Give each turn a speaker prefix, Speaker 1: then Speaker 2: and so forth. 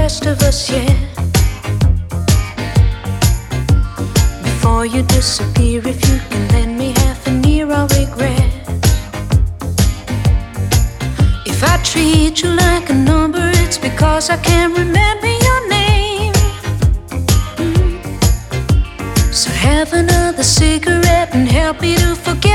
Speaker 1: rest of us yet. Before you disappear, if you can lend me half an ear, I'll regret. If I treat you like a number, it's because I can't remember your name. So have another cigarette and help me to forget.